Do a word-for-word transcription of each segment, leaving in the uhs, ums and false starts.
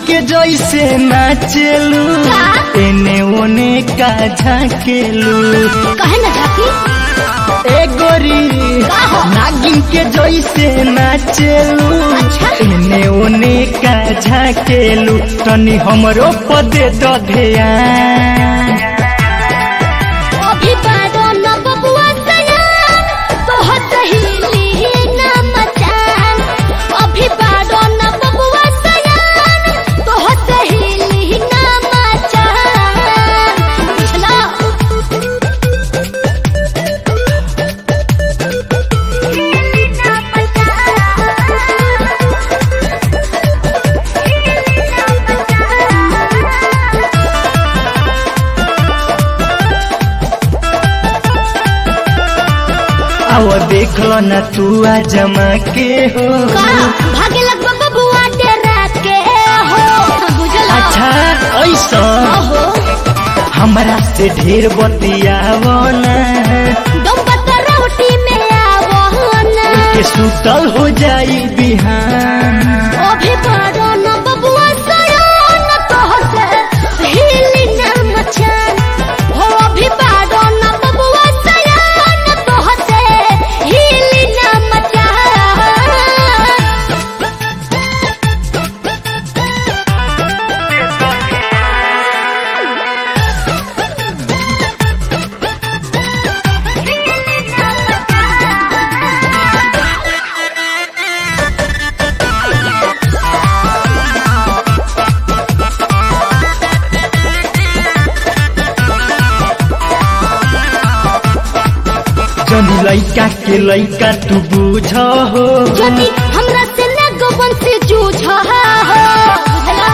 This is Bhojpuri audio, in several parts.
के जैसे नाचेलू एने ओने का झाकेलू कहे ना झाकी ए गोरी नागिन के जैसे नाचेलू एने ओने का झाकेलू तनी हमरो पदे द ध्यान अभी बारो न बबुआ सयान बहुत हिली ना मचान अभी बारो न बबुआ सयान बहुत हिली ना मचान बुझला आओ देख लो ना तू आ जमा के हो भागे लग बबुआ डेरा के हो बुझला अच्छा ऐसा हो हमरा से ढेर बतियावो ना दम पत्ता रोटी में आवो ना के सुतल हो जाई बिहान अभी बारो न बबुआ सयान तोहसे हिली ना मचान हो अभी बारो न बबुआ सयान तोहसे हिली ना मचान जनी लइका के लइका तू बुझ हो जनी हमरा से न गोवन से जूझ हो बुझला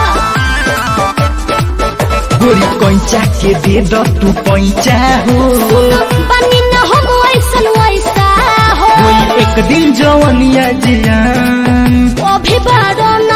गोरी कोइचा के दे द तू पैचा हो बनी न हम ऐसन वैसा हो कोई एक दिन जवनिया जियान अभी बारो